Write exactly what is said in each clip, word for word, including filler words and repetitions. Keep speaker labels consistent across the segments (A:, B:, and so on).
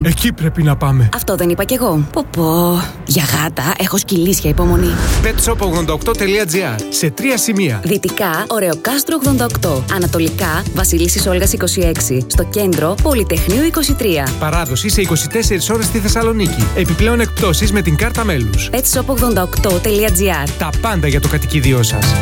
A: Εκεί πρέπει να πάμε.
B: Αυτό δεν είπα κι εγώ. Πω πω. Για γάτα έχω σκυλίσια υπομονή.
A: Petshop ογδόντα οκτώ τελεία τζι άρ. Σε τρία σημεία.
B: Δυτικά, Ωρεοκάστρο ογδόντα οκτώ. Ανατολικά, Βασιλίσσης Όλγας είκοσι έξι. Στο κέντρο, Πολυτεχνείου είκοσι τρία.
A: Παράδοση σε είκοσι τέσσερις ώρες στη Θεσσαλονίκη. Επιπλέον εκπτώσεις με την κάρτα μέλους.
B: Petshop ογδόντα οκτώ τελεία τζι άρ.
A: Τα πάντα για το κατοικίδιό σας.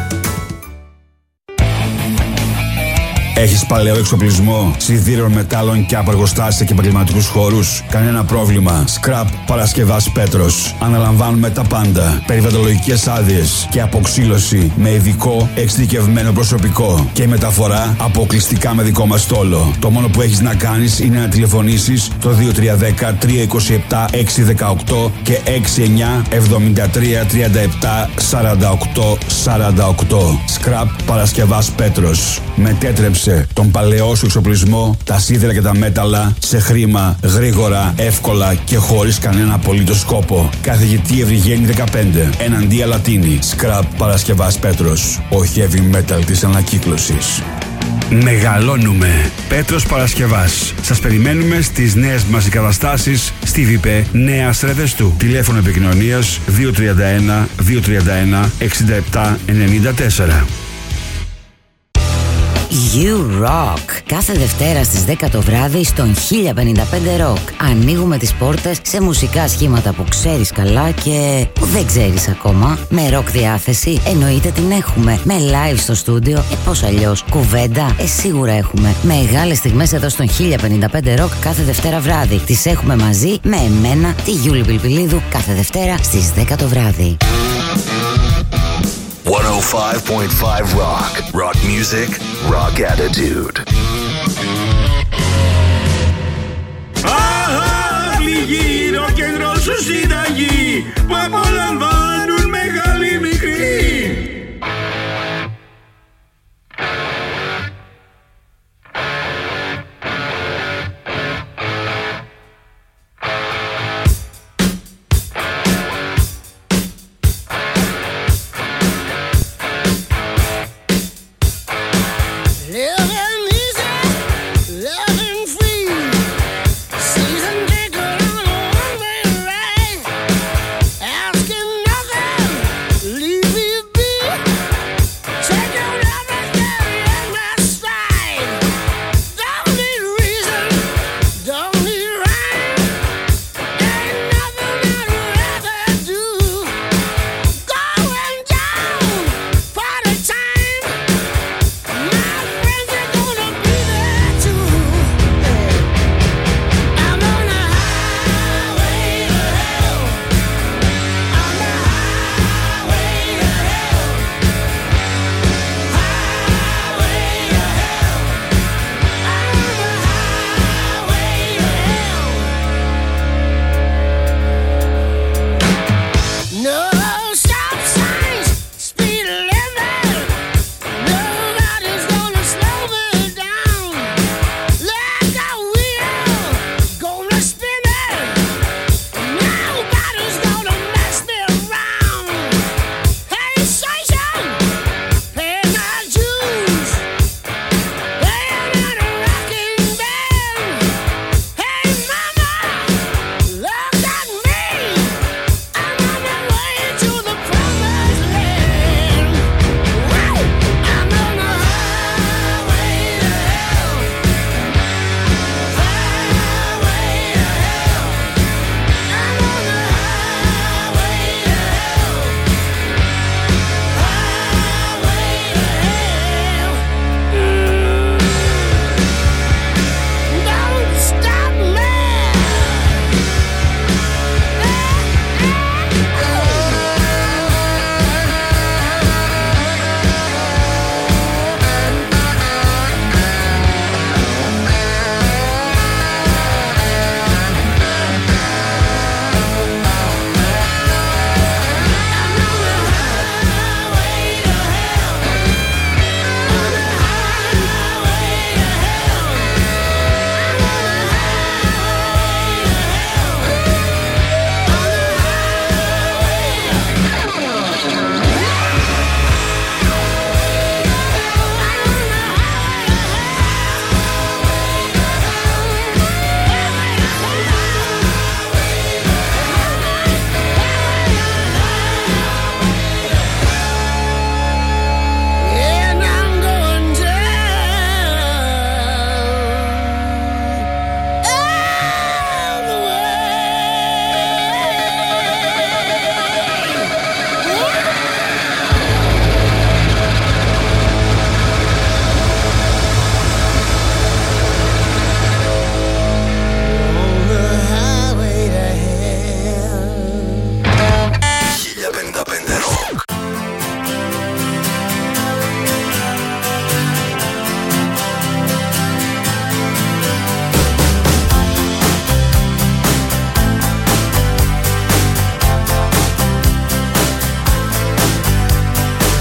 C: Έχεις παλαιό εξοπλισμό, σιδήρων, μετάλλων και απεργοστάσια και επαγγελματικούς χώρους? Κανένα πρόβλημα. Scrap Παρασκευάς Πέτρος. Αναλαμβάνουμε τα πάντα. Περιβαλλοντολογικές άδειες και αποξύλωση με ειδικό εξειδικευμένο προσωπικό. Και μεταφορά αποκλειστικά με δικό μας στόλο. Το μόνο που έχεις να κάνεις είναι να τηλεφωνήσεις το δύο τρία ένα μηδέν τρία είκοσι επτά έξι δεκαοκτώ και έξι εννιά εβδομήντα τρία τριάντα επτά σαράντα οκτώ σαράντα οκτώ. Scrap Παρασκευάς Πέτρος. Μετέτρεψε τον παλαιό σου εξοπλισμό, τα σίδερα και τα μέταλλα σε χρήμα, γρήγορα, εύκολα και χωρίς κανένα απολύτως σκόπο. Καθηγητή Ευρυγένη δεκαπέντε, εναντία Λατίνη. Scrap Παρασκευάς Πέτρος. Ο heavy metal της ανακύκλωσης. Μεγαλώνουμε. Πέτρος Παρασκευάς. Σας περιμένουμε στις νέες μας εγκαταστάσεις στη ΒΙΠΕ Νέας Ρεδεστού. Τηλέφωνο επικοινωνίας δύο τρία ένα δύο τρία ένα εξήντα επτά ενενήντα τέσσερα.
B: You Rock. Κάθε Δευτέρα στις δέκα το βράδυ στον χίλια πενήντα πέντε Rock. Ανοίγουμε τις πόρτες σε μουσικά σχήματα που ξέρεις καλά και που δεν ξέρεις ακόμα. Με rock διάθεση εννοείται την έχουμε. Με live στο στούντιο, ε πώς αλλιώς. Κουβέντα, ε σίγουρα έχουμε. Μεγάλες στιγμές εδώ στον χίλια πενήντα πέντε Rock κάθε Δευτέρα βράδυ. Τις έχουμε μαζί με εμένα, τη Γιούλη Πιλπιλίδου, κάθε Δευτέρα στις δέκα το βράδυ.
D: εκατόν πέντε κόμμα πέντε Rock. Rock music, rock attitude.
E: Αχ, γύρω κέντρο σου συνταγή που απολαμβάνουν μεγάλοι μικροί.
F: Season ticket on a one-way ride.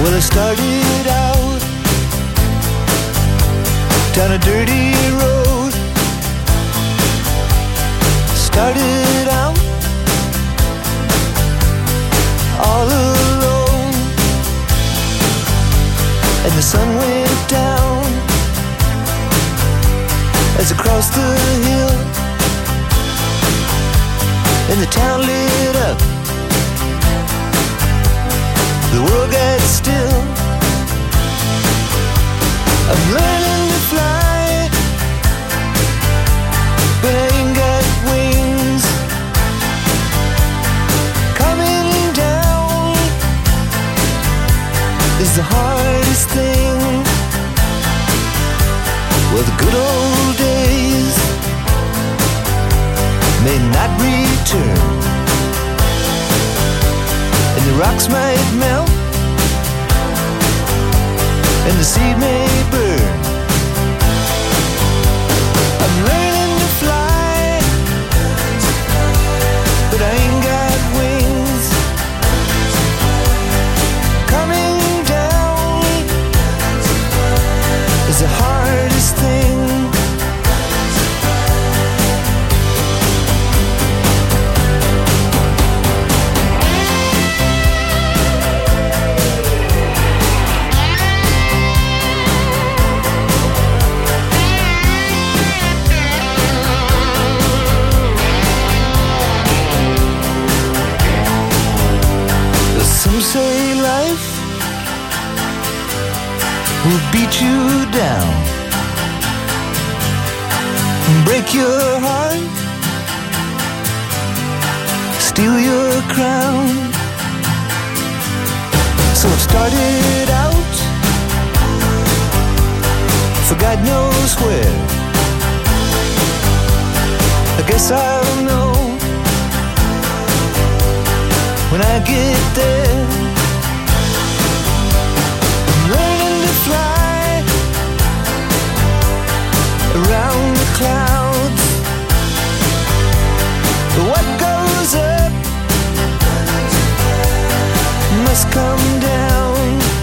F: Well, I started out down a dirty road. Started out all alone, and the sun went down as I crossed the hill, and the town lit up. The world got still. I'm learning to fly, but I ain't got wings. Coming down is the hardest thing. Well, the good old days may not return, and the rocks might melt, and the sea may burn. I'm learning to fly, but I ain't got wings. Coming down is the hardest thing. Say life will beat you down, break your heart, steal your crown. So it started out for God knows where. I guess I'll know when I get there. I'm learning to fly around the clouds. What goes up must come down.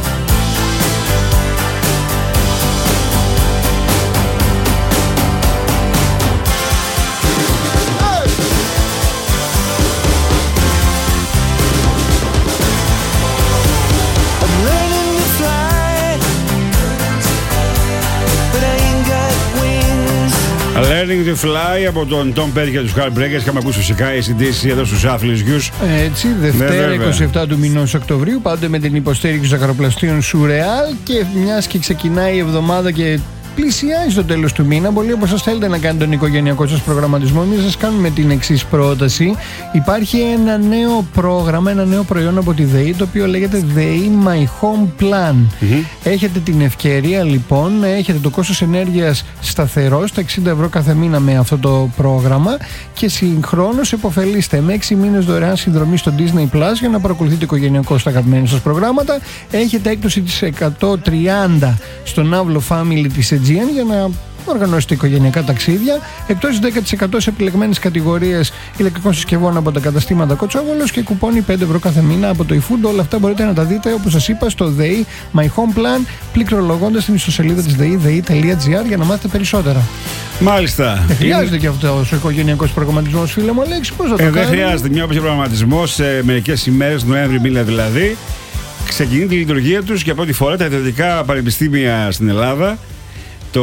G: Learning to Fly από τον Tom Petty και τους Heartbreakers. Είχαμε ακούσει φυσικά η συντήση εδώ στους Άφλης Γιους.
H: Έτσι, Δευτέρα ναι, εικοστή εβδόμη του μηνός Οκτωβρίου, πάντοτε με την υποστήριξη των ζαχαροπλαστείων Surreal. Και μιας και ξεκινάει η εβδομάδα και πλησιάζει στο τέλος του μήνα, πολλοί όπως σας θέλετε να κάνετε τον οικογενειακό σας προγραμματισμό, εμείς σας κάνουμε την εξής πρόταση. Υπάρχει ένα νέο πρόγραμμα, ένα νέο προϊόν από τη ΔΕΗ, το οποίο λέγεται ΔΕΗ My Home Plan. Mm-hmm. Έχετε την ευκαιρία λοιπόν να έχετε το κόστος ενέργειας σταθερό στα εξήντα ευρώ κάθε μήνα με αυτό το πρόγραμμα και συγχρόνως επωφελείστε με έξι μήνες δωρεάν συνδρομή στο Disney Plus για να παρακολουθείτε οικογενειακό στα αγαπημένα σας προγράμματα. Έχετε έκπτωση της εκατόν τριάντα στον Αύλο Family της Aegean για να οργανώσετε οικογενειακά ταξίδια. Εκτός δέκα τοις εκατό σε επιλεγμένες κατηγορίες ηλεκτρικών συσκευών από τα καταστήματα Κοτσόβολος και κουπόνι πέντε ευρώ κάθε μήνα από το eFood. Όλα αυτά μπορείτε να τα δείτε όπως σας είπα στο ΔΕΗ My Home Plan, πληκτρολογώντας την ιστοσελίδα της ΔΕΗ, δεη τελεία τζι άρ, για να μάθετε περισσότερα.
G: Μάλιστα.
H: Δεν χρειάζεται είναι... και αυτό ο οικογενειακός προγραμματισμός, φίλε μου Αλέξη, πώς θα το ε,
G: Δεν χρειάζεται μια όποια προγραμματισμός σε μερικές ημέρες, Νοέμβρη μήνα δηλαδή. Ξεκινεί τη λειτουργία τους για πρώτη φορά τα ιδιωτικά πανεπιστήμια στην Ελλάδα. Το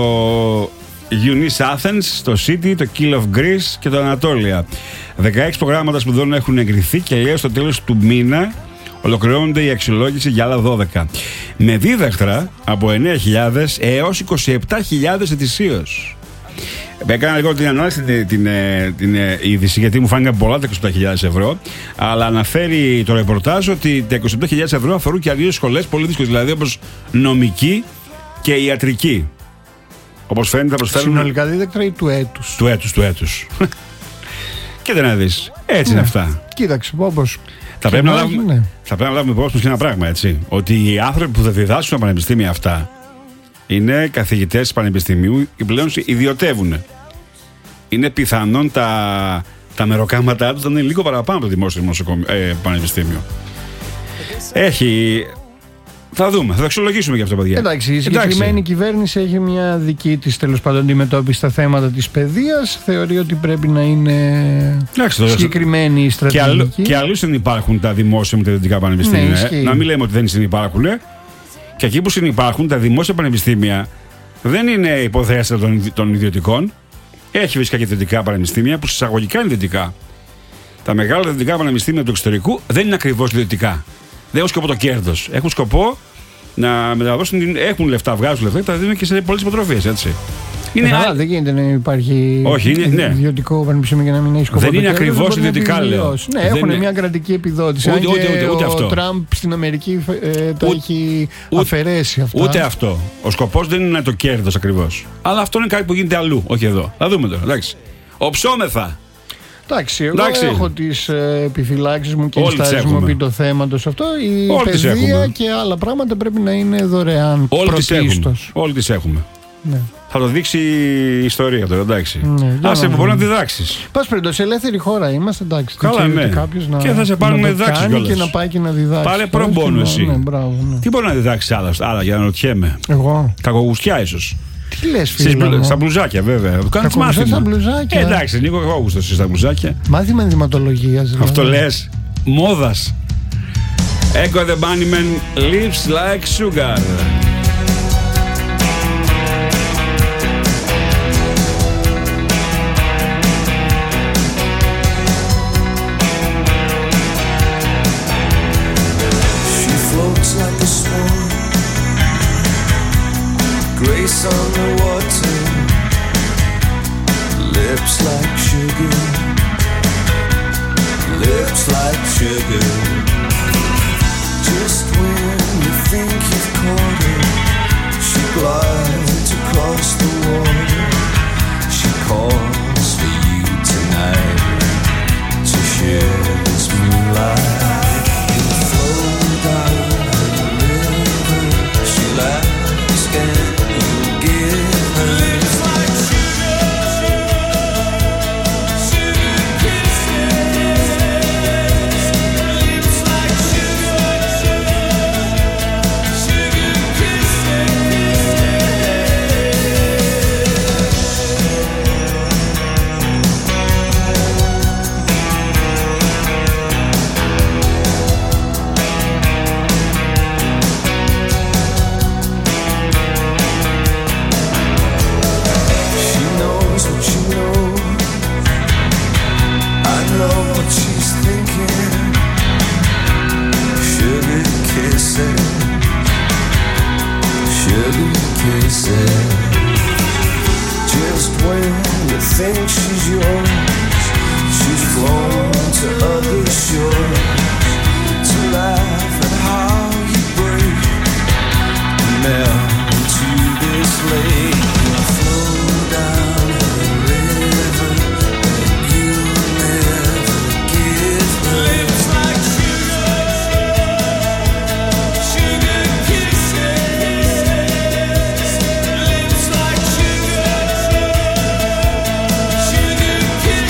G: UNIS Athens, το City, το Kill of Greece και το Ανατόλια. δεκαέξι προγράμματα σπουδών έχουν εγκριθεί και λέει στο τέλος του μήνα ολοκληρώνονται η αξιολόγηση για άλλα δώδεκα. Με δίδακτρα από εννέα χιλιάδες έως είκοσι επτά χιλιάδες ετησίως. Έκανα λίγο την ανάλυση την, την, την είδηση, γιατί μου φάνηκαν πολλά τα είκοσι επτά χιλιάδες ευρώ. Αλλά αναφέρει το ρεπορτάζ ότι τα είκοσι επτά χιλιάδες ευρώ αφορούν και άλλες σχολές πολύ δύσκολες, δηλαδή όπως νομική και ιατρική. Όπως φαίνεται θα προσφέρουν.
H: Συνολικά δίδακτρα ή του έτους?
G: Του έτους, του έτους. Κοίτα να δεις. Έτσι ναι. Είναι αυτά.
H: Κοίταξε, όπως.
G: Θα πρέπει, να λάβουμε, ναι. θα πρέπει να λάβουμε υπόψη μας και ένα πράγμα, έτσι. Ότι οι άνθρωποι που θα διδάσκουν στα πανεπιστήμια αυτά είναι καθηγητές πανεπιστημίου και πλέον ιδιωτεύουν. Είναι πιθανόν τα, τα μεροκάματά τους να είναι λίγο παραπάνω από το δημόσιο ε, πανεπιστήμιο. Έχει. Θα δούμε, θα το αξιολογήσουμε για αυτό, παιδιά.
H: Εντάξει, η συγκεκριμένη κυβέρνηση έχει μια δική της τέλος πάντων αντιμετώπιση στα θέματα της παιδείας. Θεωρεί ότι πρέπει να είναι
G: Εντάξει,
H: συγκεκριμένη η στρατηγική.
G: Και αλλού συνυπάρχουν τα δημόσια με τα ιδιωτικά πανεπιστήμια.
H: Ναι,
G: να μην λέμε ότι δεν συνυπάρχουν. Και εκεί που συνυπάρχουν τα δημόσια πανεπιστήμια δεν είναι υποδέστερα των, των ιδιωτικών. Έχει φυσικά και ιδιωτικά πανεπιστήμια που συσσαγωγικά είναι ιδιωτικά. Τα μεγάλα ιδιωτικά πανεπιστήμια του εξωτερικού δεν είναι ακριβώς ιδιωτικά. Δεν έχουν σκοπό το κέρδος. Έχουν σκοπό να μεταδώσουν. Έχουν λεφτά, βγάζουν λεφτά και τα δίνουν και σε πολλές υποτροφίες, έτσι.
H: Είναι α... Δεν γίνεται να υπάρχει
G: Όχι, είναι, ναι.
H: ιδιωτικό πανεπιστήμιο για να μην έχει σκοπό.
G: Δεν
H: το
G: είναι
H: κέρδος,
G: ακριβώς ιδιωτικά, λέω.
H: Ναι, έχουν είναι... μια κρατική επιδότηση.
G: Ούτε, ούτε, ούτε, ούτε
H: ο
G: αυτό.
H: Ο Τραμπ στην Αμερική ε, τα
G: ούτε,
H: έχει
G: ούτε,
H: αφαιρέσει αυτά.
G: Ούτε αυτό. Ο σκοπός δεν είναι το κέρδος ακριβώς. Αλλά αυτό είναι κάτι που γίνεται αλλού, όχι εδώ. Θα δούμε τώρα. Εντάξει. Οψόμεθα.
H: Εντάξει, εγώ
G: Εντάξει.
H: έχω τις ε, επιφυλάξεις μου και ενστάσεις μου επί το θέματος αυτό. Η
G: Όλοι
H: παιδεία και άλλα πράγματα πρέπει να είναι δωρεάν.
G: Όλοι τις έχουμε.
H: Όλοι
G: τις έχουμε.
H: Ναι.
G: Θα το δείξει η ιστορία τώρα, εντάξει.
H: Ναι,
G: άσε που μπορεί να διδάξεις.
H: Πας περιπτώσει, ελεύθερη χώρα είμαστε, εντάξει.
G: Καλά, ναι.
H: Να,
G: και θα σε πάρουν να διδάξεις κιόλας.
H: Και να πάει και να διδάξει.
G: Πάρε προμπόνο εσύ.
H: Ναι, μπράβο, ναι.
G: Τι μπορεί να διδάξει άλλα, άλλα για να ρωτιέμαι.
H: Εγώ.
G: Κακογουστιά ίσως.
H: Τι λες, φίλε.
G: Μπλου, στα μπλουζάκια, βέβαια. Κάνεις μάθημα.
H: Στα μπλουζάκια.
G: Ε, εντάξει, Νίκο Κακόγουστος εσύ στα μπλουζάκια.
H: Μάθημα ενδυματολογίας. Δηλαδή.
G: Αυτό λες. Μόδας. Echo the Bunnymen lips like sugar.
F: Grace on the water, lips like sugar, lips like sugar. Just when you think you've caught her, she glides across the water. She calls for you tonight to share this moonlight. You flow down the river, she laughs and just when you think she's yours, she's flown to other shores to laugh at how you break and melt into this lake. You flow down the river and you'll never give her. Lips like sugar, sugar kisses. Lips like sugar, sugar kisses.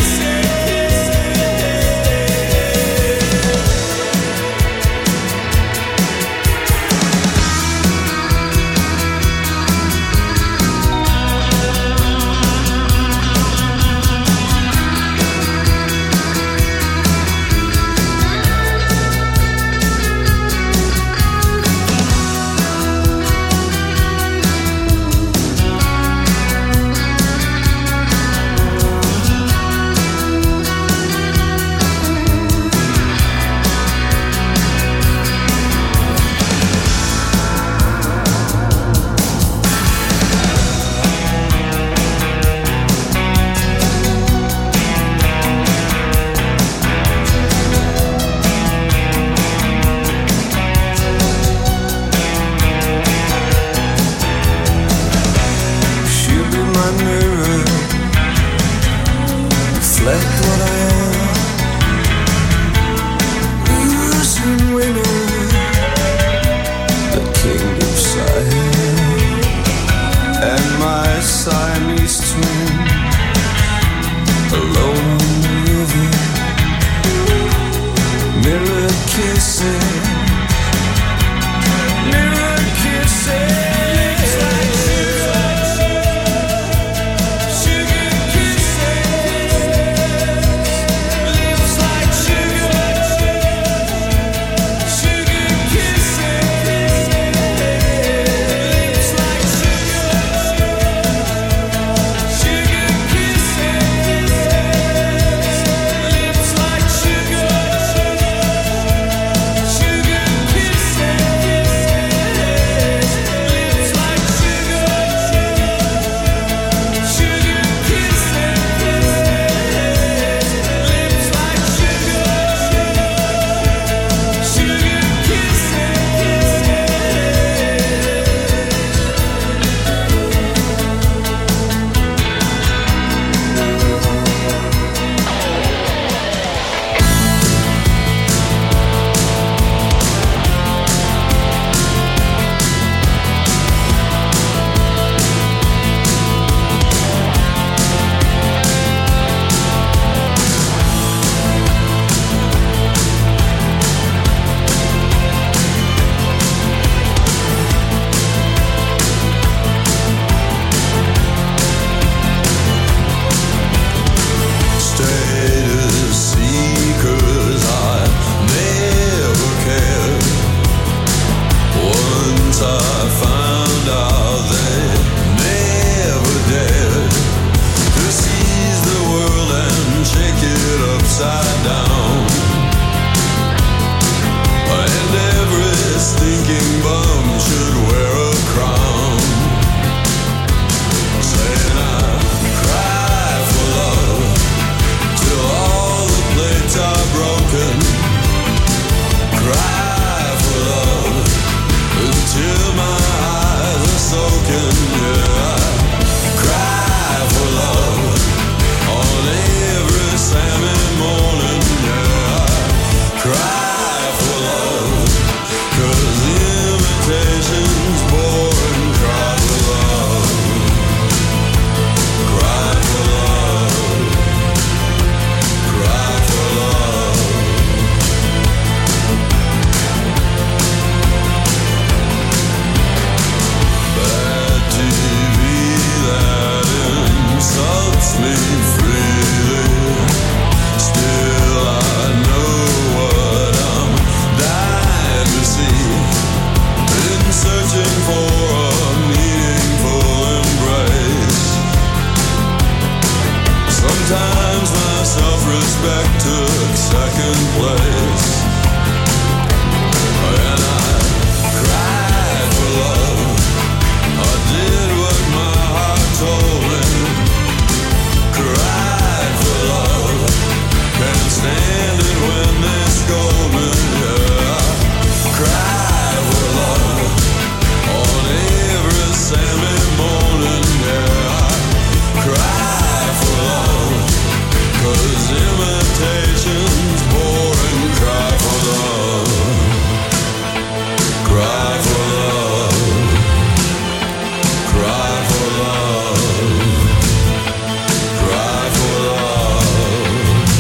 F: upside down. And every stinking bum should wear a crown. Saying I cry for love till all the plates are broken. Cry for love until my eyes are soaking. Yeah, cry for love on every Sunday morning. Yeah, cry for love 'cause imitation's boring. Cry for love, cry for love, cry for love. Bad T V that insults me freely. Still I know what I'm dying to see. Been searching for a meaningful embrace. Sometimes my self-respect took second place. And I cried for love. I did what my heart told me. Cried for love. Can't stand it when they scold me. Yeah, cry for love on every Sunday morning. Yeah, cry for love 'cause imitation's boring. Cry for love, cry for love, cry for love, cry for love.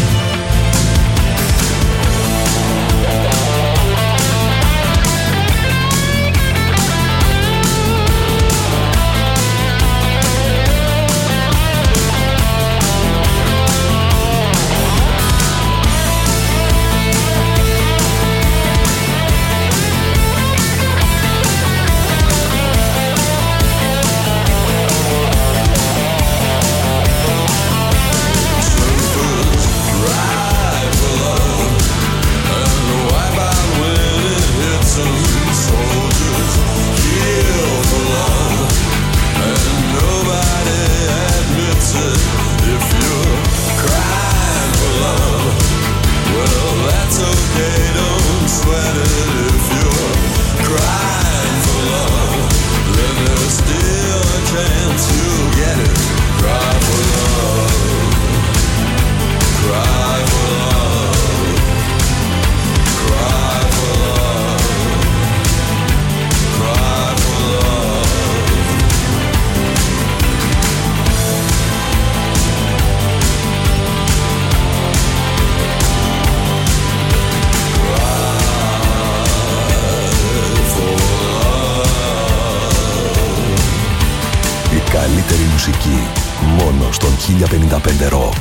F: Surfers ride for love and wipe out when it hits them. Soldiers kill for love and nobody admits it. If you're crying for love, well, that's okay, don't sweat it. If you're crying for love, then there's still a chance you'll get it. Cry for love, cry for love, cry for love, cry for love.
D: Η καλύτερη μουσική μόνο στον χίλια πενήντα πέντε Rock.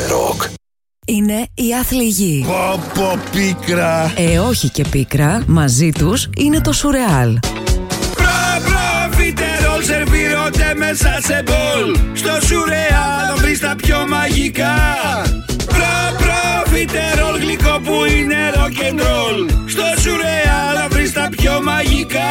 D: Rock.
I: Είναι η άθλη γη.
E: Πω πω πίκρα.
I: Ε, όχι και πίκρα. Μαζί τους είναι το Σουρεάλ.
E: Προφιτερόλ σερβίρονται μέσα σε μπολ. Στο Σουρεάλ βρεις τα πιο μαγικά. Προφιτερόλ γλυκό που είναι rock and roll. Στο Σουρεάλ βρεις τα πιο μαγικά.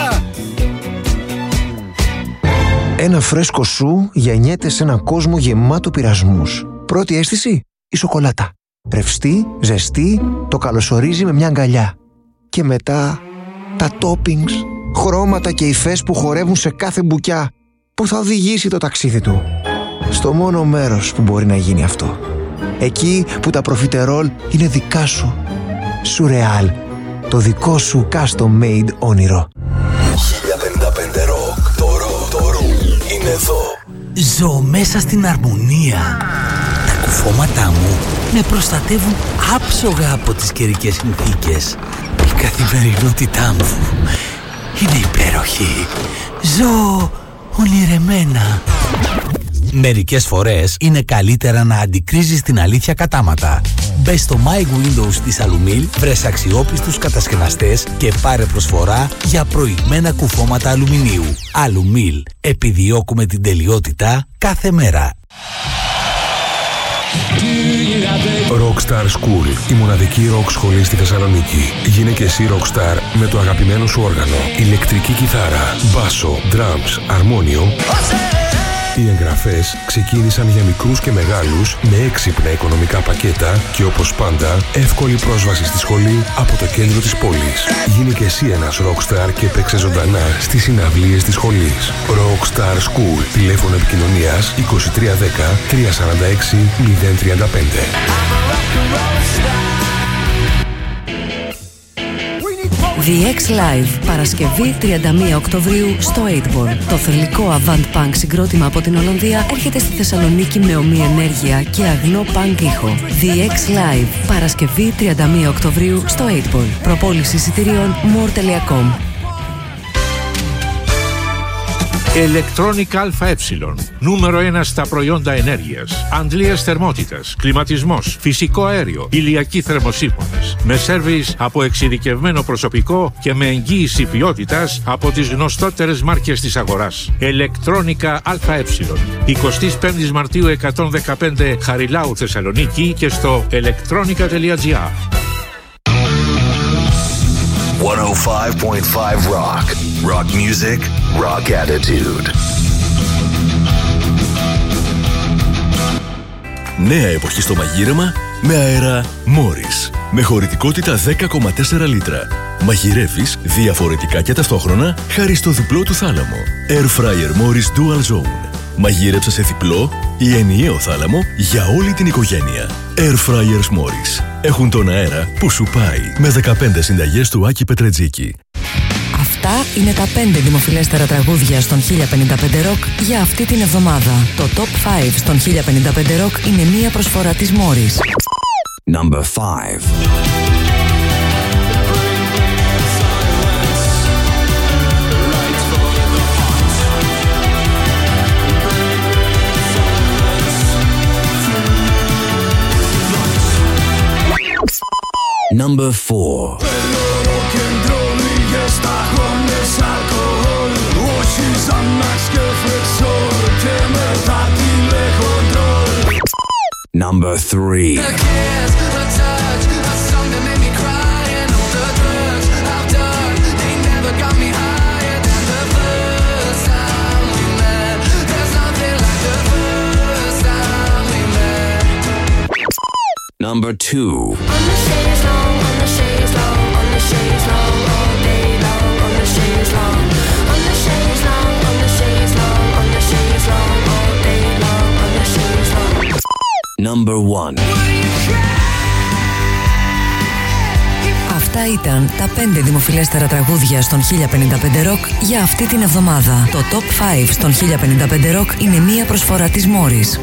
J: Ένα φρέσκο σου γεννιέται σε έναν κόσμο γεμάτο πειρασμούς. Πρώτη αίσθηση, η σοκολάτα. Ρευστή, ζεστή, το καλωσορίζει με μια αγκαλιά. Και μετά, τα toppings, χρώματα και υφές που χορεύουν σε κάθε μπουκιά, που θα οδηγήσει το ταξίδι του στο μόνο μέρος που μπορεί να γίνει αυτό. Εκεί που τα προφιτερόλ είναι δικά σου. Σουρεάλ, το δικό σου custom made όνειρο.
D: χίλια πενήντα πέντε Rock. Το ρο, το ρο είναι εδώ.
K: Ζω μέσα στην αρμονία. Τα κουφώματά μου με προστατεύουν άψογα από τις καιρικές συνθήκες. Η καθημερινότητά μου είναι υπέροχη. Ζω ονειρεμένα. Μερικές φορές είναι καλύτερα να αντικρίζεις την αλήθεια κατάματα. Μπες στο My Windows της Alumil, βρες αξιόπιστους κατασκευαστές και πάρε προσφορά για προηγμένα κουφώματα αλουμινίου. Alumil. Επιδιώκουμε την τελειότητα κάθε μέρα.
L: Rockstar School, η μοναδική rock σχολή στη Θεσσαλονίκη. Γίνε και εσύ rockstar με το αγαπημένο σου όργανο, ηλεκτρική κιθάρα, μπάσο, drums, αρμόνιο. Οι εγγραφές ξεκίνησαν για μικρούς και μεγάλους με έξυπνα οικονομικά πακέτα και όπως πάντα εύκολη πρόσβαση στη σχολή από το κέντρο της πόλης. Γίνε και εσύ ένας rockstar και παίξε ζωντανά στις συναυλίες της σχολής. Rockstar School, τηλέφωνο επικοινωνίας είκοσι τρία δέκα τριακόσια σαράντα έξι μηδέν τριάντα πέντε.
I: The X Live, Παρασκευή τριάντα μία Οκτωβρίου στο οκτώ Ball. Το θρυλικό Avant Punk συγκρότημα από την Ολλανδία έρχεται στη Θεσσαλονίκη με ομή ενέργεια και αγνό punk ήχο. The X Live, Παρασκευή τριάντα μία Οκτωβρίου στο οκτώ Ball. Προπόληση εισιτηρίων more τελεία com.
M: Electronic ΑΕ. Νούμερο ένα στα προϊόντα ενέργειας. Αντλίας θερμότητας, κλιματισμός, φυσικό αέριο, ηλιακοί θερμοσύφωνες. Με σέρβις από εξειδικευμένο προσωπικό και με εγγύηση ποιότητας από τις γνωστότερες μάρκες της αγοράς. Electronica ΑΕ. εικοστή πέμπτη Μαρτίου εκατόν δεκαπέντε Χαριλάου Θεσσαλονίκη και στο electronica τελεία gr.
D: εκατόν πέντε κόμμα πέντε Rock. Rock music, rock attitude.
N: Νέα εποχή στο μαγείρεμα με αέρα Morris. Με χωρητικότητα δέκα κόμμα τέσσερα λίτρα. Μαγειρεύεις διαφορετικά και ταυτόχρονα χάρη στο διπλό του θάλαμο. Air Fryer Morris Dual Zone. Μαγείρεψε σε διπλό ή ενιαίο θάλαμο για όλη την οικογένεια. Air Fryers Morris. Έχουν τον αέρα που σου πάει. Με δεκαπέντε συνταγές του Άκη Πετρετζίκη.
I: Αυτά είναι τα πέντε δημοφιλέστερα τραγούδια στον χίλια πενήντα πέντε Rock για αυτή την εβδομάδα. Το Top πέντε στον χίλια πενήντα πέντε Rock είναι μία προσφορά της Morris.
D: Number five. Number four. Number three. Number two. Number one.
I: Αυτά ήταν τα πέντε δημοφιλέστερα τραγούδια στον χίλια πενήντα πέντε Rock για αυτή την εβδομάδα. Το Top πέντε στον χίλια πενήντα πέντε Rock είναι μία προσφορά της Morris.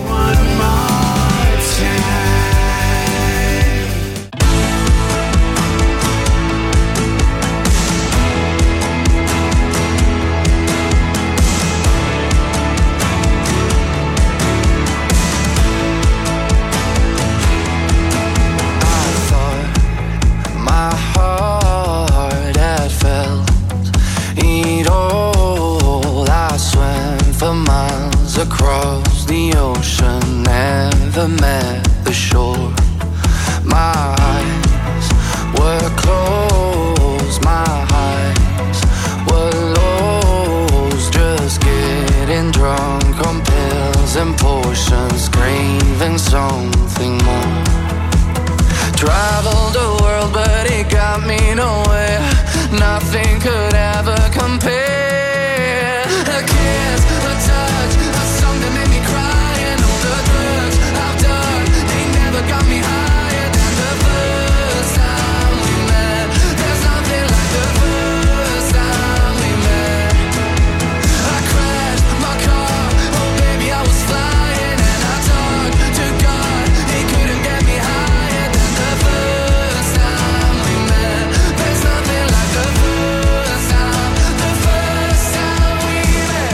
F: met the shore. My eyes were closed, my eyes were lost. Just getting drunk on pills and potions, craving something more. Traveled the world but it got me nowhere. Nothing could ever compare. A kiss, a touch, a song that made me cry. And all the drugs I've done, they never got me higher than the first time we met. There's nothing like the first time we met. I crashed my car, oh baby I was flying. And I talked to God, he couldn't get me higher than the first time we met. There's nothing like the first time, the first time we met.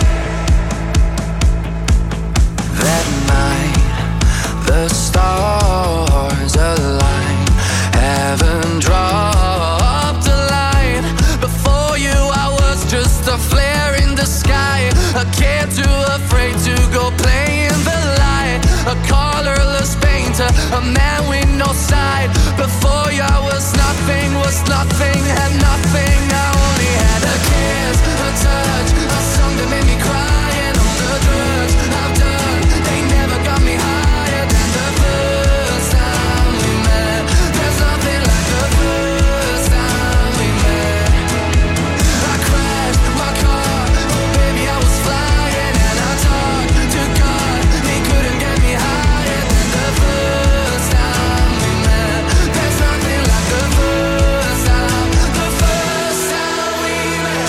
F: That night, the stars aligned. Heaven dropped a line. Before you I was just a flare in the sky. A kid too afraid to go play in the light. A colorless painter, a man with no side. Before you I was nothing, was nothing, had nothing. I only had a kiss, a touch, a song that made me cry. And all the drugs I've done, they never got me higher than the first time we met. There's nothing like the first time we met. I crashed my car, oh baby I was flying. And I talked to God, he couldn't get me higher than the first time we met. There's nothing like the first time, the first time we met.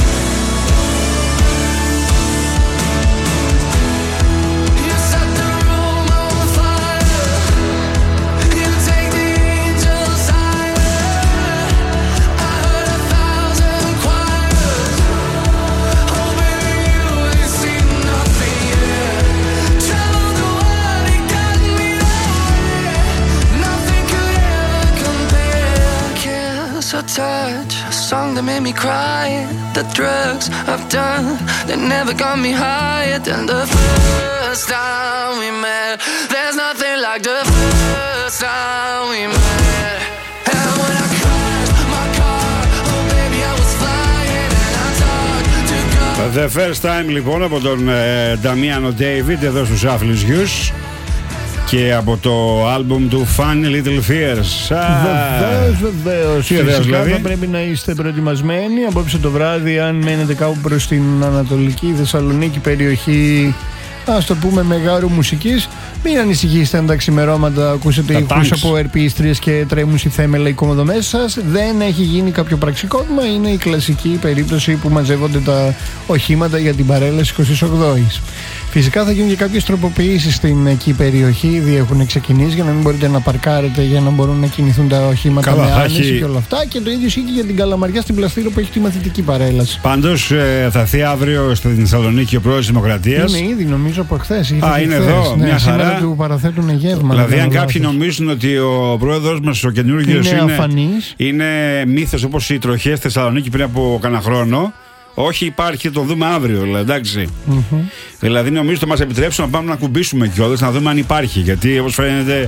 F: You set the room on fire, you take the angels higher. I heard a thousand choirs, oh baby you ain't seen nothing yet. Traveled the world, it got me nowhere. Nothing could ever compare. Kiss or touch, a song that made me cry. The drugs I've done, they never got me higher than the first time we met. There's nothing like the first time we met. And when I crashed my car, oh baby I was flying. And I talked to God.
G: The First Time λοιπόν από τον ε, Damiano David εδώ στους Άφλους Γιους και από το άλμπουμ του Funny Little Fears.
H: Βεβαίως, βεβαίως.
G: Βεβαίως,
H: Φυσικά
G: δηλαδή.
H: θα πρέπει να είστε προετοιμασμένοι. Απόψε το βράδυ, αν μένετε κάπου προς την Ανατολική Θεσσαλονίκη περιοχή, ας το πούμε μεγάρου μουσικής, μην ανησυχήσετε αν τα ξημερώματα ακούσετε
G: Τα
H: ήχους
G: tanks.
H: από ερπίστριες και τρέμουν στη θέμελα οι κομμωδομές σας. Δεν έχει γίνει κάποιο πραξικόπημα. Είναι η κλασική περίπτωση που μαζεύονται τα οχήματα για την παρέλαση εικοστής ογδόης. Φυσικά θα γίνουν και κάποιες τροποποιήσεις στην εκεί περιοχή. Ήδη έχουν ξεκινήσει για να μην μπορείτε να παρκάρετε, για να μπορούν να κινηθούν τα οχήματα. Καλά, με άνεση έχει... και όλα αυτά. Και το ίδιο ισχύει και για την Καλαμαριά στην Πλαστήρο που έχει τη μαθητική παρέλαση.
G: Πάντως ε, θα έρθει αύριο στην Θεσσαλονίκη ο πρόεδρος της Δημοκρατίας.
H: Είναι ήδη νομίζω από χθες.
G: Α, είναι χθες. Εδώ,
H: ναι,
G: μια
H: σήμερα
G: χαρά.
H: του παραθέτουν γεύμα.
G: Δηλαδή, αν κάποιοι νομίζουν ότι ο πρόεδρος μας, ο καινούργιος,
H: είναι,
G: είναι, είναι μύθος όπως οι τροχές στη Θεσσαλονίκη πριν από κανένα χρόνο. Όχι, υπάρχει, το δούμε αύριο, δηλαδή, εντάξει.
H: Mm-hmm.
G: Δηλαδή, νομίζω ότι μας επιτρέψουν να πάμε να κουμπίσουμε κιόλας, να δούμε αν υπάρχει. Γιατί, όπως φαίνεται,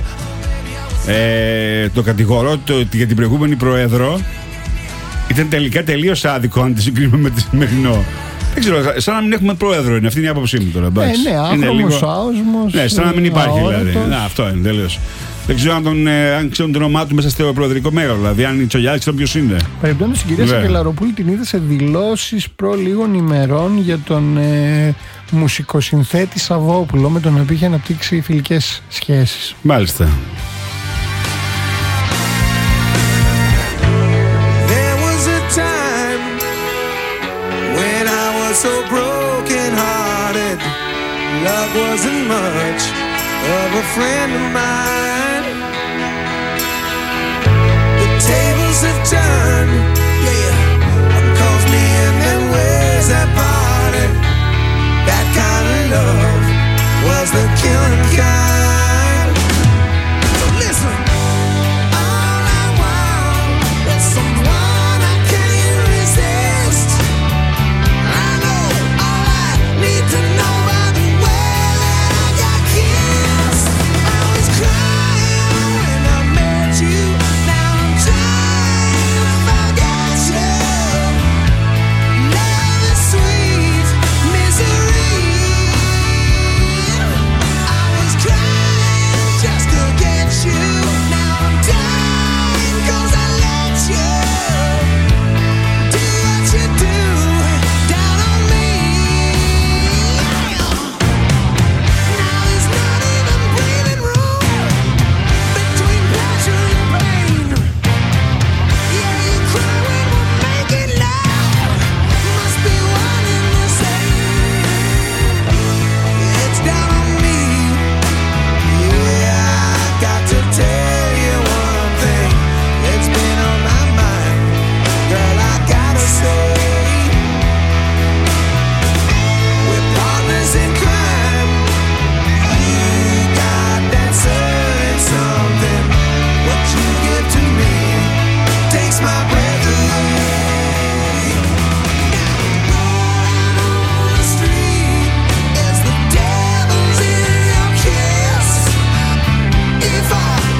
G: ε, το κατηγορώ το, για την προηγούμενη πρόεδρο ήταν τελικά τελείως άδικο αν τη συγκρίνουμε με τη σημερινό. Δεν ξέρω, σαν να μην έχουμε πρόεδρο είναι, αυτή είναι η άποψή μου τώρα.
H: Ε, ναι, άχρωμος, άοσμος.
G: Ναι, σαν να μην υπάρχει
H: αόρατος.
G: δηλαδή. Να, αυτό είναι τελείως. Δεν ξέρω αν, τον, ε, αν ξέρουν το όνομά του μέσα στο προεδρικό μέγαρο. Δηλαδή, αν η Τσολιάδη ξέρουν ποιος είναι.
H: Περιπτώνως την κυρία Σακελαροπούλη την είδε σε δηλώσεις προ λίγων ημερών για τον ε, μουσικοσυνθέτη Σαββόπουλο, με τον οποίο είχε αναπτύξει φιλικές σχέσεις.
G: Μάλιστα.
F: There was a time when I was so broken hearted. Love wasn't much of a friend of mine. The tables have turned, yeah. One calls me and then where's that party? That kind of love was the killing kind. So listen, all I want is someone I can't resist. I know all I need to know by the way that I got kissed. I was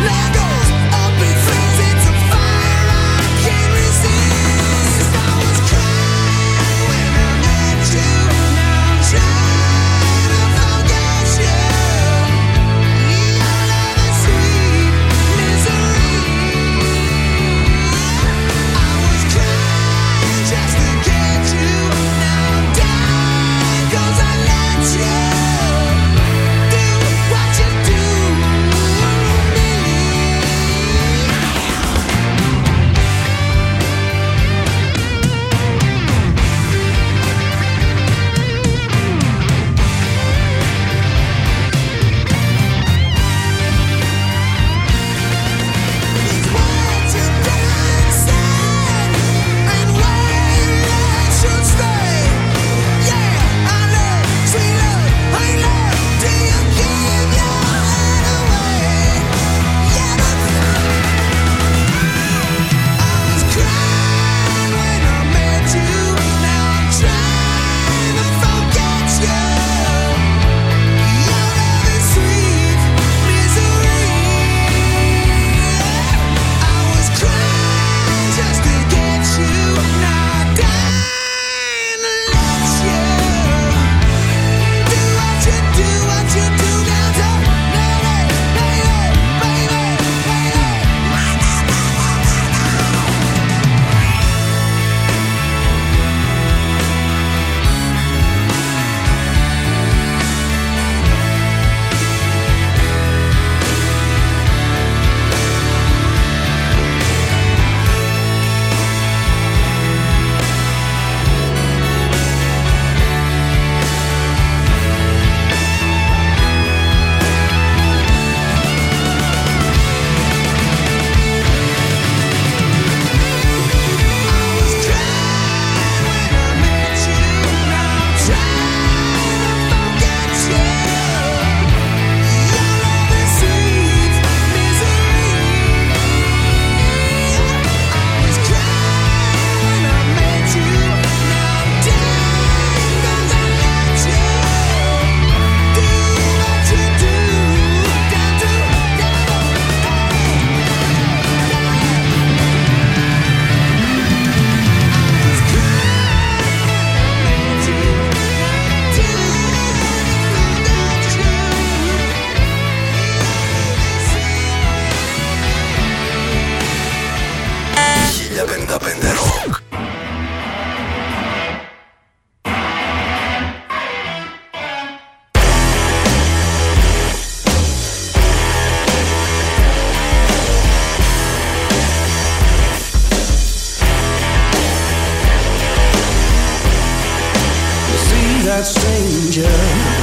F: that stranger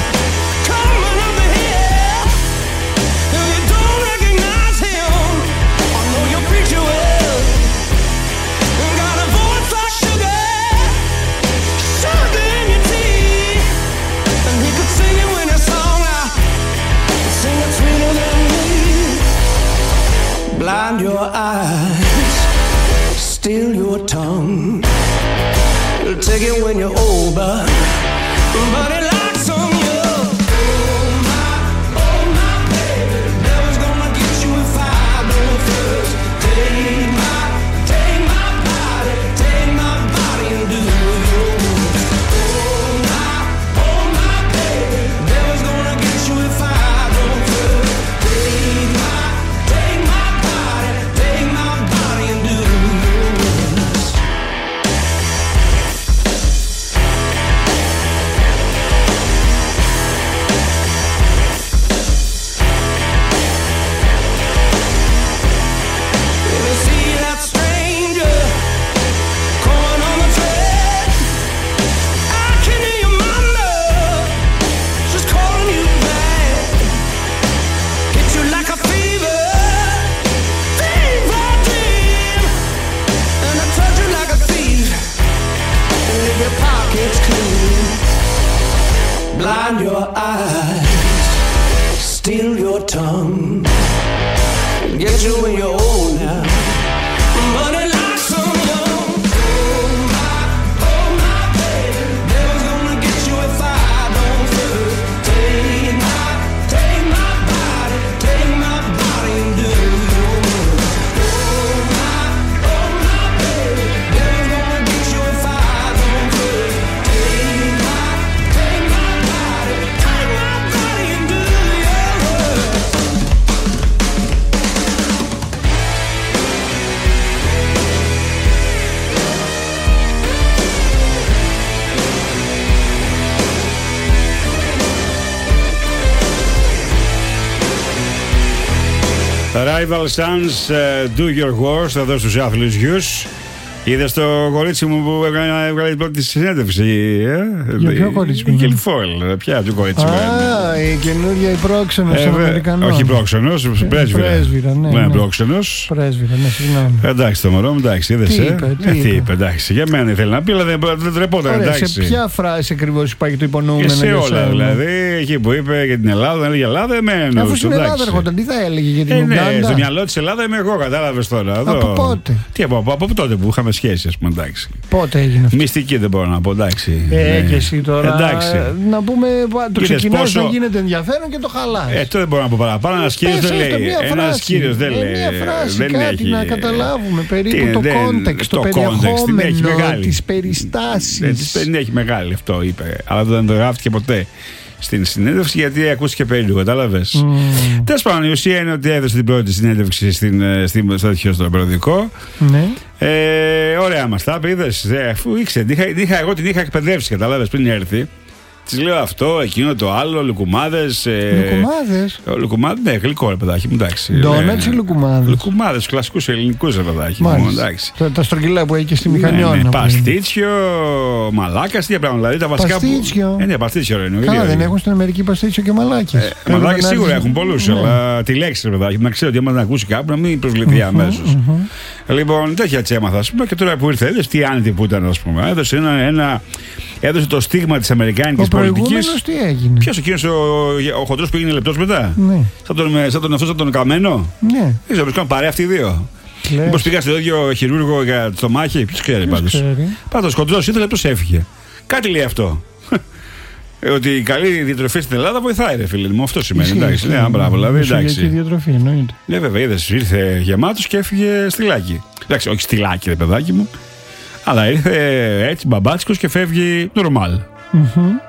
F: coming over here. If you don't recognize him, I know you'll preach you well. Got a voice like sugar, sugar in your tea, and he could sing it when his song out, sing it sweeter than me. Blind your eyes, steal your tongue. Take it when you're old, but but it locks on you. Oh my, oh my baby, the devil's gonna get you if I don't first. Take my, take my body, take my body and do yours. Oh my, oh my baby, the devil's gonna get you if I don't first. Take my, take my body, take my body and do yours. Blind your eyes, steal your tongue, get you when you're old now, but it locks on you. Oh my, oh my baby, devil's gonna get you if I don't first. Take my, take my body, take my body and do
G: Rival Sons, uh, Do Your Worst, εδώ στους άθλους γιους. Είδες το κορίτσι μου που έβγαλε την πρώτη συνέντευξη. Ε?
H: Για ποιο κορίτσι μου?
G: Η Kelly Foyle. Ποια του κορίτσι μου?
H: Α, η καινούργια η πρόξενος
G: ε,
H: των Αμερικανών.
G: Όχι πρόξενος, πρέσβυρα.
H: Πρέσβυρα, ναι.
G: ναι.
H: ναι.
G: Πρόξενος.
H: Πρέσβυρα, ναι, συγγνώμη.
G: Εντάξει το μωρό μου, εντάξει, είδες.
H: Τι
G: ε?
H: είπε, τι,
G: ε, τι
H: είπε.
G: είπε, εντάξει. Για μένα ήθελε να πει, αλλά δεν, δεν τρεπόταν,
H: Ωραία,
G: εντάξει.
H: σε ποια φράση ακριβώς υπάρχει το υπονοούμενο?
G: Και σε
H: για
G: όλα
H: σένα?
G: δηλαδή. Εκεί που είπε για την Ελλάδα, δεν έλεγε Ελλάδα, εμένα.
H: Αφού στην Ελλάδα έρχονταν, τι θα έλεγε για την Ουγγάντα?
G: Ναι, στο μυαλό της Ελλάδα είμαι εγώ, κατάλαβες τώρα.
H: Από πότε?
G: Τι από, από, από τότε που είχαμε σχέση, ας πούμε, εντάξει.
H: Πότε έγινε αυτό?
G: Μυστική δεν μπορώ να πω, εντάξει.
H: Ε,
G: ναι.
H: και εσύ τώρα.
G: Εντάξει.
H: Να πούμε, το ξεκινάς
G: πόσο...
H: να γίνεται ενδιαφέρον και το χαλάς.
G: Ε, τότε δεν μπορώ να πω παραπάνω. Ένας κύριος δεν λέει. Ένας κύριος δεν λέει.
H: Μια φράση,
G: δεν
H: κάτι
G: έχει...
H: να καταλάβουμε περίπου
G: τι,
H: το
G: δεν,
H: context, το,
G: το
H: περιεχόμενο, τις περιστάσεις.
G: Δεν έχει μεγάλη αυτό, είπε. Αλλά δεν το γράφτηκε ποτέ στην συνέντευξη, γιατί ακούστηκε περίπου, κατάλαβες. Mm. Τέλος πάντων, η ουσία είναι ότι έδωσε την πρώτη συνέντευξη στην, στην, στο τέτοιο στο περιοδικό.
H: Ναι.
G: Ε, ωραία μας τα είδες. Ε, αφού ήξερε, την είχα, την είχα, εγώ την είχα εκπαιδεύσει, κατάλαβες, πριν έρθει. Της λέω αυτό, εκείνο το άλλο, λουκουμάδες. Ε,
H: λουκουμάδες.
G: Λουκουμάδες, ναι, γλυκό ρε παιδάκι μου, εντάξει.
H: Ντόνατς ή λουκουμάδες?
G: Λουκουμάδες, κλασικούς ελληνικούς ρε παιδάκι μου, εντάξει.
H: Τα, τα στρογγυλά που έχει και στη μηχανιώνα.
G: Ναι, ναι, παστίτσιο, μαλάκας, τι πράγματα, δηλαδή τα βασικά.
H: Παστίτσιο.
G: Που... Ε, ναι, παστίτσιο ρε, εννοείται.
H: Καλά, δεν έχουν στην Αμερική παστίτσιο και μαλάκες.
G: Ε, μαλάκες σίγουρα έχουν πολλούς, ναι. Αλλά τη λέξη ρε παιδάκι, να ξέρω ότι άμα να ακούσει κάπου να μην προσβληθεί αμέσως. Λοιπόν, τέτοια έτσι έμαθα, ας πούμε, και τώρα που ήρθε, είδες τι άνετη που ήταν, ας πούμε. Έδωσε ένα, ένα, έδωσε το στίγμα της αμερικάνικης πολιτικής. Ο
H: προηγούμενος τι έγινε?
G: Ποιος εκείνος ο, ο χοντρός που έγινε λεπτός μετά?
H: Ναι.
G: Σαν τον, σαν τον αυτός, σαν τον καμένο.
H: Ναι.
G: Δεν ξέρω, βρισκόνται παρέα αυτοί οι δύο. Μήπως πήγα στο ίδιο χειρούργο για το μάχη, ποιος ξέρει πάντως. Πάντως χοντρός ήρθε λεπτός έφυγε. Κάτι λέει αυτό. Ότι η καλή διατροφή στην Ελλάδα βοηθάει, ρε φίλε μου. Αυτό σημαίνει. Εντάξει, ναι, μπράβο, δηλαδή. Εντάξει.
H: Διατροφή, εννοείται.
G: Ναι, βέβαια, είδες, ήρθε γεμάτος και έφυγε στυλάκι. Εντάξει, όχι στυλάκι, ρε παιδάκι μου. Αλλά ήρθε έτσι μπαμπάτσικος και φεύγει νορμάλ.
H: Mm-hmm.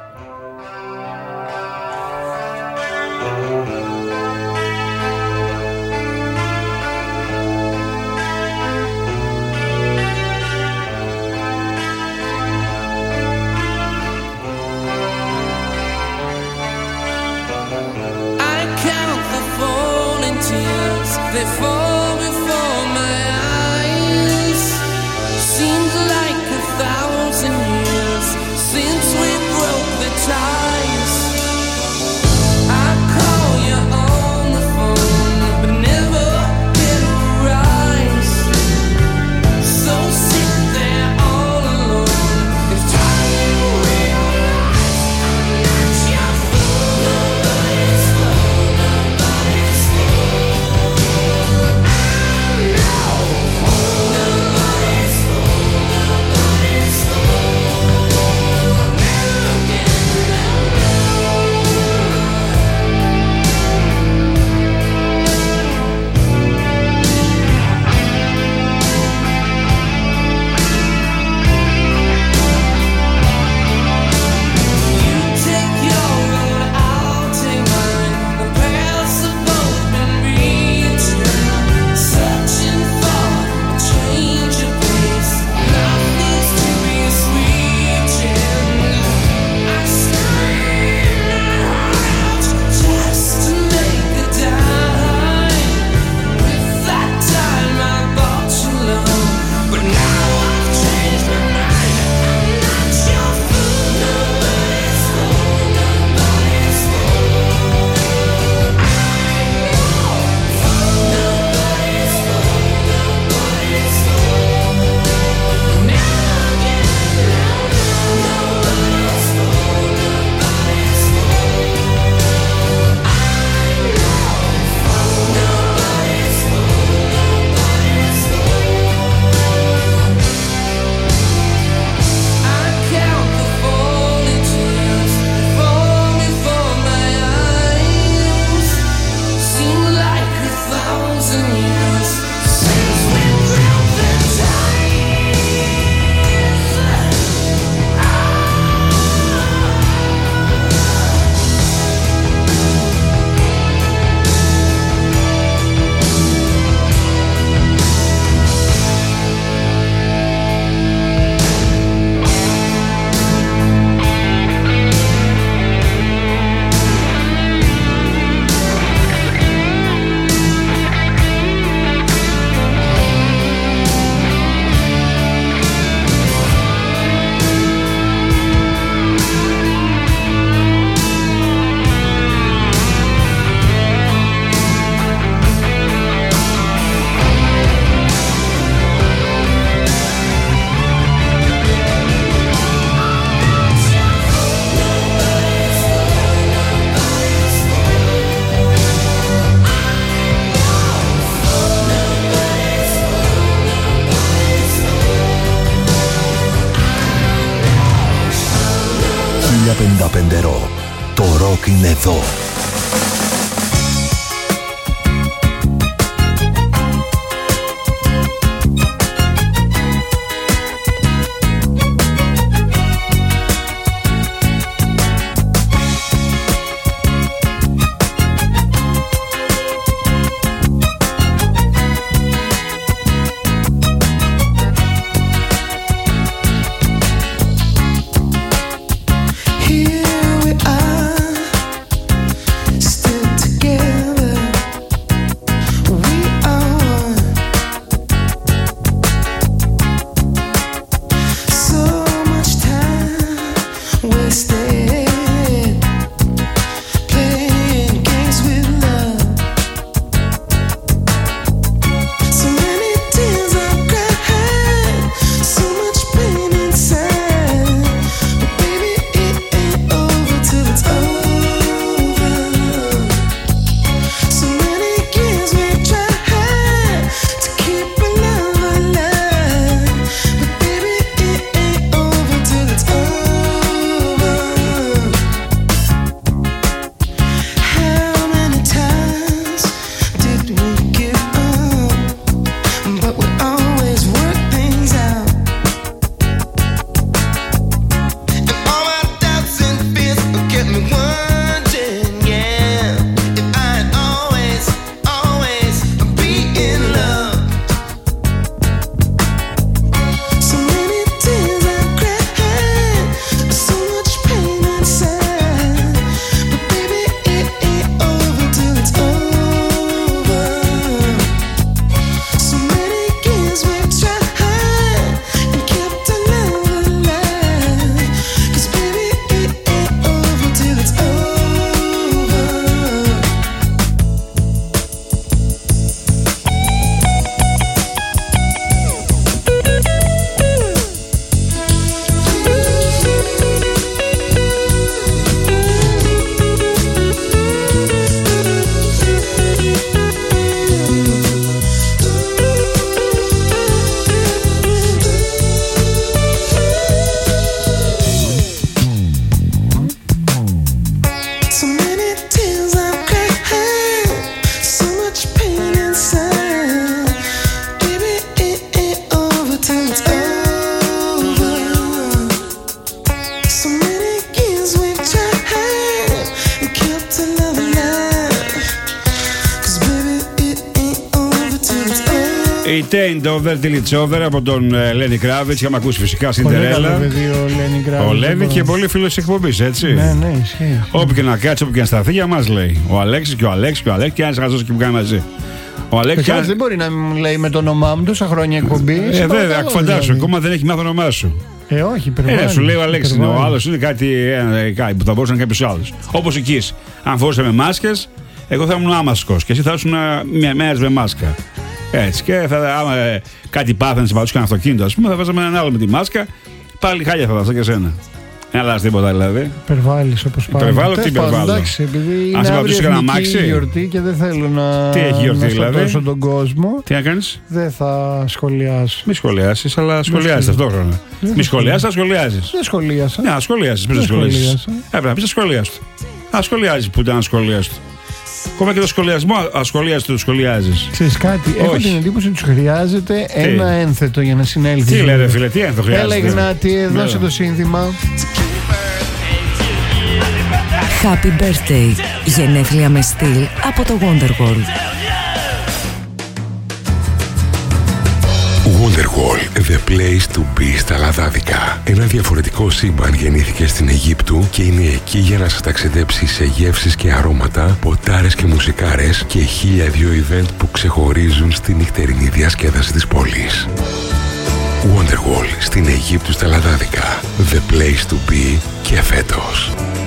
D: πενήντα πέντε Rock. Το ροκ είναι εδώ.
G: Η Taint Over Till It's Over από τον Lenny Kravitz. Είχαμε ακούσει φυσικά Cinderella. Ο Lenny και πολύ φίλο τη εκπομπή, έτσι.
H: Ναι, ναι, ισχύει.
G: Όπου και να κάτσει, όπου και να σταθεί, για μα λέει. Ο Αλέξης και ο Αλέξης και ο Αλέξης και ένα χαζό και που κάνει μαζί. Ο Αλέξης
H: Ένας... δεν μπορεί να μου λέει με το όνομά μου τόσα χρόνια εκπομπή.
G: Ε, βέβαια, φαντάσου, ακόμα δεν έχει μάθει το όνομά σου.
H: Ε, όχι, υπερβάλλει.
G: Ε, σου λέει ο Αλέξης, ο άλλο είναι κάτι, ε, κάτι που θα μπορούσε να είναι κάποιο άλλο. Όπω εκεί, αν φορούσαμε μάσκες, εγώ θα ήμουν άμασκος και εσύ θα ήσουν μια μέρα με μάσκα. Έτσι. Και θα, άμα ε, κάτι πάθανε σε πατούσαν αυτοκίνητο, α πούμε, θα βάζαμε έναν άλλο με τη μάσκα. Πάλι χάλια θα δώσω και εσένα. Δεν αλλάζει τίποτα δηλαδή.
H: Υπερβάλλει όπω πάλι.
G: Υπερβάλλω, τι υπερβάλλω.
H: Εντάξει, επειδή είναι αύριο γιορτή και δεν θέλω να.
G: Τι έχει γιορτή, δηλαδή.
H: Τον κόσμο.
G: Τι να κάνει.
H: Δεν θα σχολιάσω.
G: Μη σχολιάσει, αλλά σχολιάζει ταυτόχρονα. Μη σχολιάσει, αλλά σχολιάζει.
H: Δεν σχολίασα.
G: Ναι, σχολιάζει. Μην σχολιάζει. Έπρεπε να πει σχολιάζει. Α σχολιάζει που ήταν σχολιάζει. Ακόμα και το σχολιασμό ασχολίασε το σχολιάζει.
H: Ξέρεις κάτι, όχι. Έχω την εντύπωση ότι του χρειάζεται τι? ένα ένθετο για να συνέλθει.
G: Τι λέει, ρε φίλε, τι ένθετο χρειάζεται.
H: Έλα Γνάτη, δώσε το σύνθημα.
I: Happy birthday. Γενέθλια με στυλ από το Wonderwall.
L: Wonderwall, the place to be στα Λαδάδικα. Ένα διαφορετικό σύμπαν γεννήθηκε στην Αιγύπτου και είναι εκεί για να σας ταξιδέψει σε γεύσεις και αρώματα, ποτάρες και μουσικάρες και χίλια δυο event που ξεχωρίζουν στη νυχτερινή διασκέδαση της πόλης. Wonderwall στην Αιγύπτου στα Λαδάδικα. The place to be και φέτος.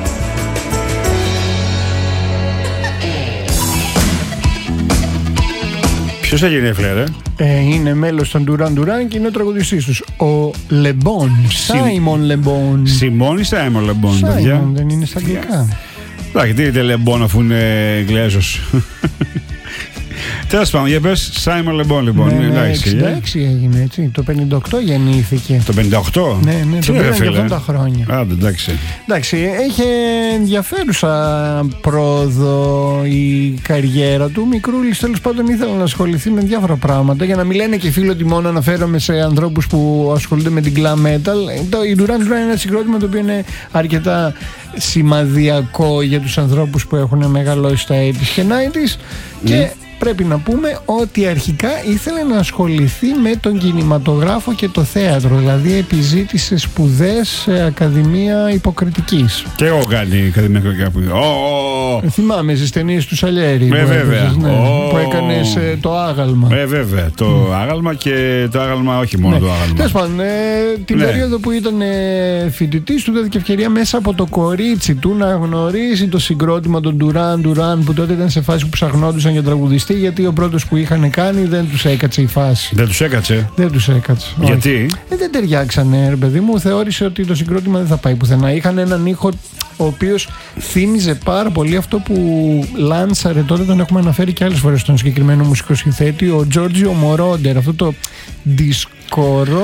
G: Ποιος θα γίνει φλερ, ε?
H: ε? Είναι μέλος των Duran Duran και είναι ο τραγουδιστής τους, ο Λεμπόν. Σάιμον Λεμπόν.
G: Σιμών ή Σάιμον Λεμπόν, παιδιά?
H: Σάιμον, δεν είναι στα αγγλικά.
G: Εντάξει, τι είναι Λεμπόν αφού είναι Εγγλέζος. Τέλος πάντων, για πες, Σάιμον Λεμπόν λοιπόν.
H: Ναι, ναι, εξήντα έξι έγινε έτσι. Το πενήντα οκτώ γεννήθηκε.
G: Το πενήντα οκτώ?
H: Ναι, ναι, το πήραν και αυτά τα χρόνια.
G: Άντε, εντάξει.
H: Εντάξει, είχε ενδιαφέρουσα πρόοδο η καριέρα του. Μικρούλης τέλος πάντων ήθελε να ασχοληθεί με διάφορα πράγματα. Για να μην λένε και φίλοι ότι μόνο αναφέρομαι σε ανθρώπους που ασχολούνται με την glam metal. Το, η Duran Duran είναι ένα συγκρότημα το οποίο είναι αρκετά σημαδιακό για τους ανθρώπους που έχουν μεγαλώσει στα ογδόντα και ενενήντα mm. και πρέπει να πούμε ότι αρχικά ήθελε να ασχοληθεί με τον κινηματογράφο και το θέατρο, δηλαδή επιζήτησε σπουδές σε Ακαδημία Υποκριτικής.
G: Και εγώ κάνει Ακαδημία Υποκριτικής. Oh, oh.
H: Θυμάμαι στις ταινίες του Σαλιέρη
G: ε,
H: που,
G: βέβαια.
H: ναι,
G: Oh.
H: που έκανες ε, το άγαλμα.
G: Ε, βέβαια, το mm. άγαλμα και το άγαλμα, όχι μόνο
H: ναι.
G: το άγαλμα.
H: Τέλος πάντων, ε, την
G: ναι.
H: περίοδο που ήταν ε, φοιτητής του δόθηκε ευκαιρία μέσα από το κορίτσι του να γνωρίσει το συγκρότημα των Duran Duran, που τότε ήταν σε φάση που ψαχνόντουσαν για τραγουδιστή, γιατί ο πρώτος που είχαν κάνει δεν τους έκατσε η φάση.
G: Δεν τους έκατσε.
H: Δεν τους έκατσε.
G: Γιατί?
H: Ε, δεν ταιριάξανε, ρε παιδί μου. Θεώρησε ότι το συγκρότημα δεν θα πάει πουθενά. Είχαν έναν ήχο ο οποίος θύμιζε πάρα πολύ αυτό που λάνσαρε τότε, τον έχουμε αναφέρει και άλλες φορές στον συγκεκριμένο μουσικό συνθέτη, ο Τζόρτζιο Μορόντερ. Αυτό το δισκορό